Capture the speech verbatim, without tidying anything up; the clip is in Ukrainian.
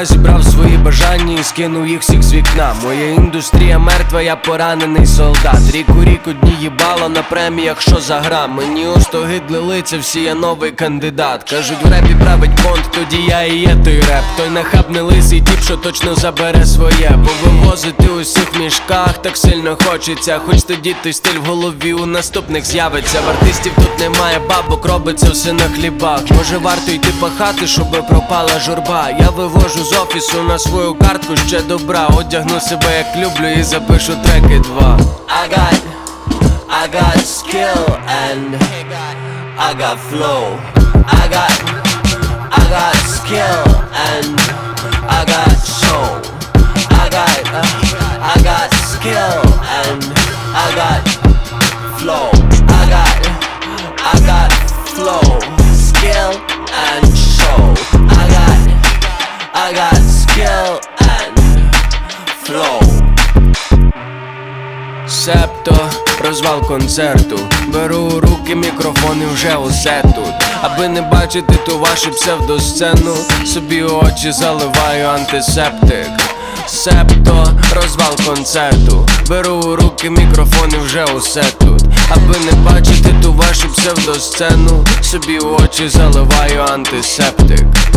Я зібрав свої бажання і скинув їх всіх з вікна. Моя індустрія мертва, я поранений солдат. Рік у рік одні їбало на преміях, що за гра. Мені остогидли лиця, всі я новий кандидат. Кажуть, в репі править понт, тоді я і є той реп. Той нахабний лисий тіп, що точно забере своє. Повивозити усіх в мішках так сильно хочеться. Хоч тоді той стиль в голові у наступних з'явиться. В артистів тут немає бабок, робиться все на хлібах. Може варто йти пахати, щоби пропала журба. Я вивожу з офісу на свою картку ще добра. Одягну себе як люблю і запишу треки два. I got, I got skill and I got flow. I got, I got skill and I got show. I got, uh, I got skill and I got flow. I got, I got flow, skill and show. I got, I got skill and flow. Септо, розвал концерту. Беру у руки мікрофон і вже усе тут. Аби не бачити ту вашу псевдосцену, собі у очі заливаю антисептик. Септо, розвал концерту. Беру у руки мікрофон і вже усе тут. Аби не бачити ту вашу псевдосцену, собі у очі заливаю антисептик.